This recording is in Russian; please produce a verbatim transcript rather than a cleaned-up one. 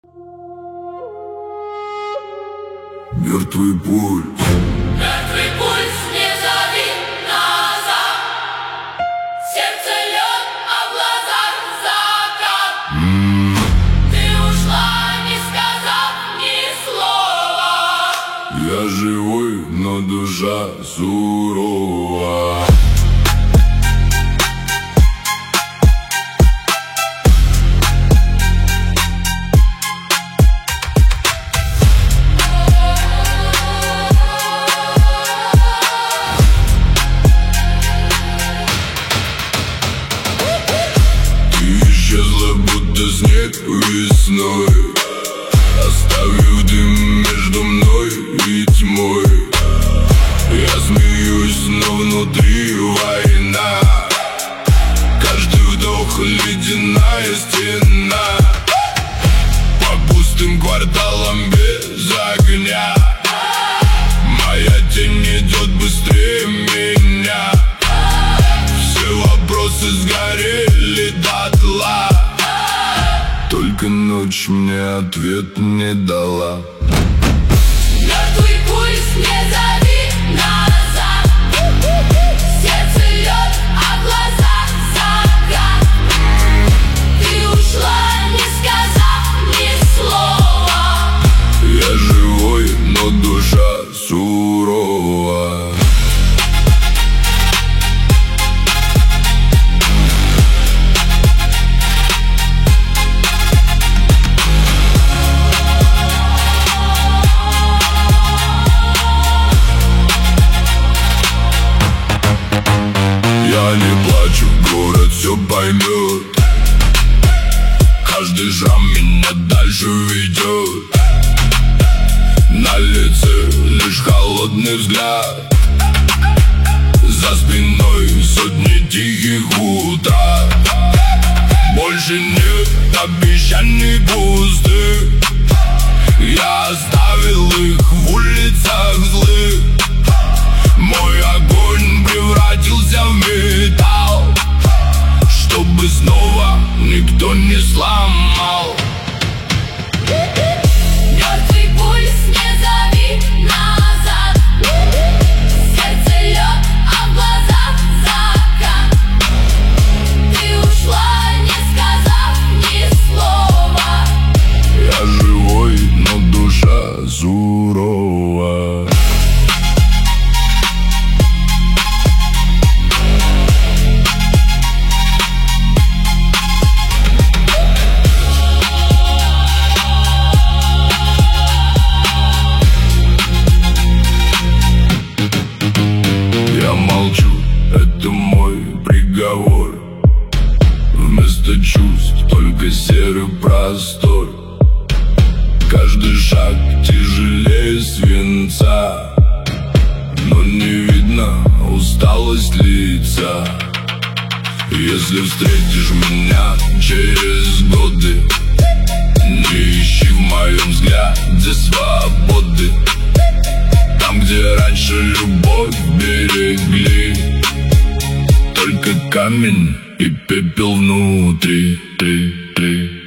Мертвый пульс. Мертвый пульс, не зови назад. Сердце лед, а в глазах закат. mm. Ты ушла, не сказав ни слова. Я живой, но душа сурова. Будто снег весной, оставив дым между мной и тьмой. Я смеюсь, но внутри война. Каждый вдох ледяная стена. По пустым кварталам без огня. Моя тень идет быстрее меня. Все вопросы сгорели дотла. Только ночь мне ответ не дала. Мертвый пульс, не зови назад. Сердце лед, а в глазах закат. Ты ушла, не сказав ни слова. Я живой, но душа сурова. Я не плачу, город все поймет. Каждый шаг меня дальше ведет. На лице лишь холодный взгляд. За спиной сотни тихих утра. Больше нет обещаний пустых. Я оставил их в улицах злых. Мой огонь превратился в металл, чтобы снова никто не сломал. Мертвый пульс, не зови назад. Сердце лед, а в глазах закат. Ты ушла, не сказав ни слова. Я живой, но душа сурова. Это мой приговор. Вместо чувств только серый простор. Каждый шаг тяжелее свинца. Но не видно усталость лица. Если встретишь меня через годы, не ищи в моем взгляде свободы. Там, где раньше любовь берегли, только камень и пепел внутри. Ты, ты.